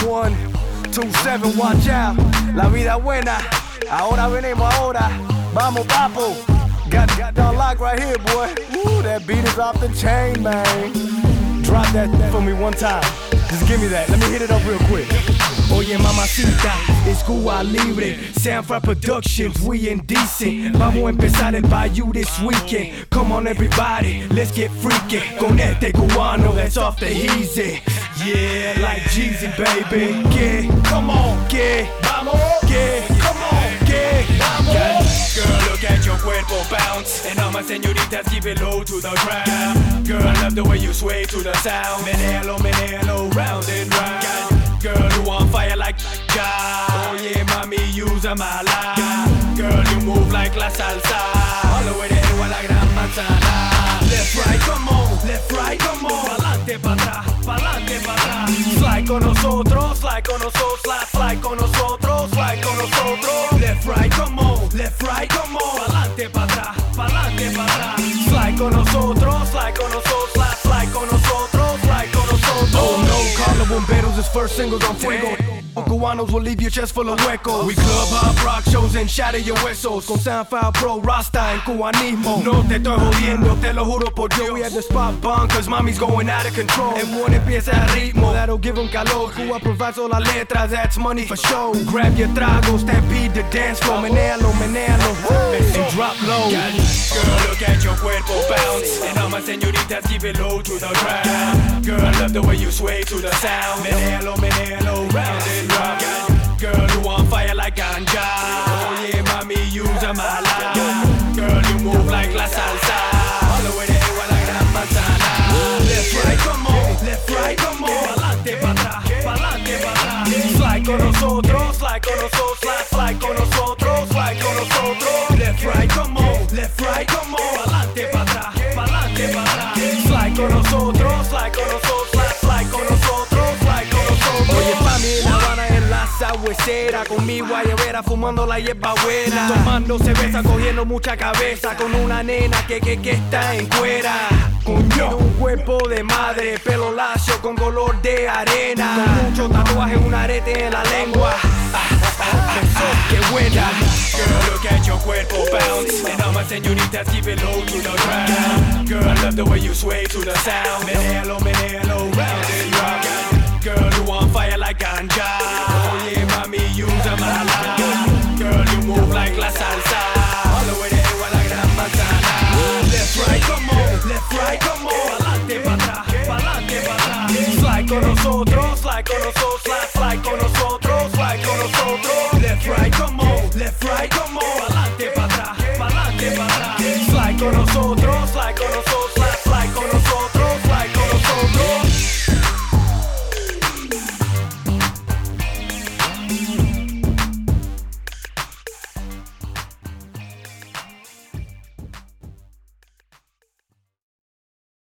3127, watch out. La vida buena, ahora venimos ahora. Vamos, papo. Got on lock right here, boy. Ooh, that beat is off the chain, man. Drop that for me one time. Just give me that. Let me hit it up real quick. Oye, mamacita, es Cuba Libre. Soundfry Productions, we indecent. Vamos a empezar el bayou this weekend. Come on, everybody, let's get freaky. Con este cubano that's off the easy. Yeah, like Jeezy, baby. Que, come on, que, vamos, que, come on, que, vamos. Girl, look at your cuerpo bounce. And all my señoritas give it low to the ground. Girl, love the way you sway to the sound. Menéalo, round and round. Girl, you on fire like God. Oh yeah, mami, usa mala. Girl, you move like la salsa. All the way de Edo a la gran manzana. Left, right, come on. Left, right, come on. Pa'lante, pa' atrás. Pa'lante, pa' atrás. Slide con nosotros. Slide con nosotros. Slide con nosotros. Slide con nosotros. Left, right, come on. Left, right, come on. Pa'lante, pa' atrás. Pa'lante, pa' atrás. Slide con nosotros. Slide con nosotros. Slide con nosotros. Slide con nosotros. Oh no, Carlo Bomberos, his first singles on Fuego. Cubanos will leave your chest full of huecos. We club hop rock shows and shatter your huesos. Con Soundfire Pro, Rasta en cubanismo. No te estoy jodiendo, te lo juro por Dios. We had the spot bomb cause mommy's going out of control. And when empieza el ritmo, that'll give them calor. Cuba provides all las letras, that's money for show. Grab your tragos, stampede the dance floor. Menéalo, and drop low. Girl, look at your cuerpo bounce. And all my señoritas give it low to the ground. Girl, love the way you sway to the sound. Menéalo, round and round. Girl, you on fire like ganja. Oh yeah, mami, usa mala. Girl, you move like la salsa. All the way de Edo a la gran manzana. Left, right, come on. Left, right, come on. Pa'lante, pa' atrás. Pa'lante, pa' atrás. Slide con nosotros. Slide con nosotros. Slide con nosotros. Slide con nosotros. Left, right, come on. Left, right, come on. Pa'lante, pa' atrás. Pa'lante, pa' atrás. Slide con nosotros. Slide con nosotros. Slide con nosotros. Slide con nosotros. Oye, pa' mí La Habana en la sabuesera. Con mi guayabera fumando la hierba buena. Tomando cerveza, cogiendo mucha cabeza. Con una nena que está en cuera. Tiene un cuerpo de madre, pelo lacio con color de arena. Con mucho tatuaje, un arete en la lengua. ¡Qué buena! Girl, look at your cuerpo bounce. And all my señoritas give it low to the ground. Girl, love the way you sway to the sound. Menéalo, round and round. Girl, you on fire like ganja. Oh yeah, mami, usa mala. Girl, you move like la salsa. All the way de Edo a la gran manzana. Left, right, come on. Left, right, come on. Pa'lante, pa' atrás. Pa'lante, pa' atrás. Slide con nosotros, slide con nosotros, slide con nosotros, slide con nosotros. Left, right, come on. Left, right, come on. Pa'lante, pa' atrás. Pa'lante, pa' atrás. Slide con nosotros, slide con nosotros.